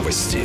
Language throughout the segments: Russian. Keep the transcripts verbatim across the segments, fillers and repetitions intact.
Новости.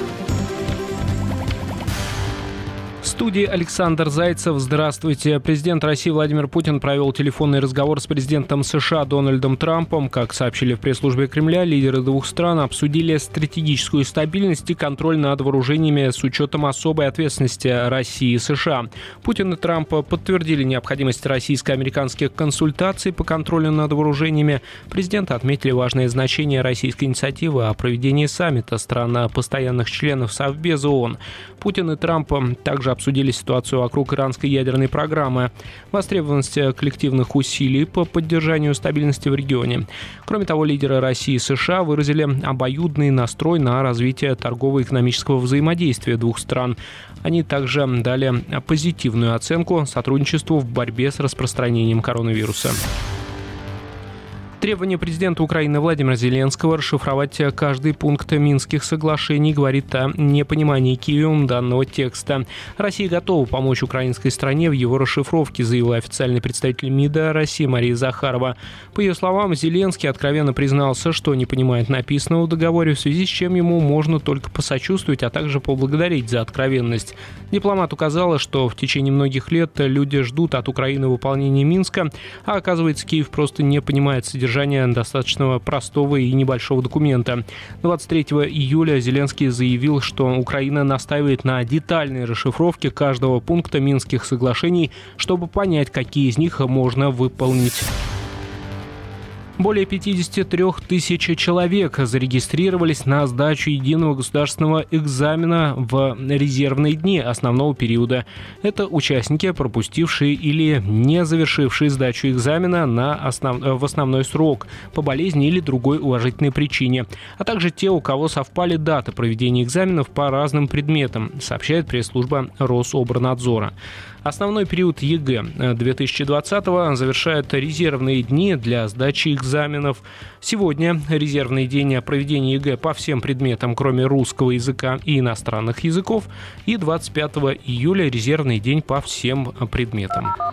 В студии Александр Зайцев. Здравствуйте. Президент России Владимир Путин провел телефонный разговор с президентом США Дональдом Трампом. Как сообщили в пресс-службе Кремля, лидеры двух стран обсудили стратегическую стабильность и контроль над вооружениями с учетом особой ответственности России и США. Путин и Трамп подтвердили необходимость российско-американских консультаций по контролю над вооружениями. Президенты отметили важное значение российской инициативы о проведении саммита стран постоянных членов Совбеза ООН. Путин и Трамп также обсудили ситуацию вокруг иранской ядерной программы, востребованность коллективных усилий по поддержанию стабильности в регионе. Кроме того, лидеры России и США выразили обоюдный настрой на развитие торгово-экономического взаимодействия двух стран. Они также дали позитивную оценку сотрудничеству в борьбе с распространением коронавируса. Требование президента Украины Владимира Зеленского расшифровать каждый пункт Минских соглашений говорит о непонимании Киевом данного текста. Россия готова помочь украинской стране в его расшифровке, заявила официальный представитель МИДа России Мария Захарова. По ее словам, Зеленский откровенно признался, что не понимает написанного в договоре, в связи с чем ему можно только посочувствовать, а также поблагодарить за откровенность. Дипломат указала, что в течение многих лет люди ждут от Украины выполнения Минска, а оказывается, Киев просто не понимает содержание достаточно простого и небольшого документа. двадцать третьего июля Зеленский заявил, что Украина настаивает на детальной расшифровке каждого пункта Минских соглашений, чтобы понять, какие из них можно выполнить. Более пятьдесят три тысячи человек зарегистрировались на сдачу единого государственного экзамена в резервные дни основного периода. Это участники, пропустившие или не завершившие сдачу экзамена на основ... в основной срок по болезни или другой уважительной причине, а также те, у кого совпали даты проведения экзаменов по разным предметам, сообщает пресс-служба Рособорнадзора. Основной период ЕГЭ две тысячи двадцатого завершает резервные дни для сдачи экзаменов. Сегодня резервный день проведения ЕГЭ по всем предметам, кроме русского языка и иностранных языков, и двадцать пятого июля резервный день по всем предметам.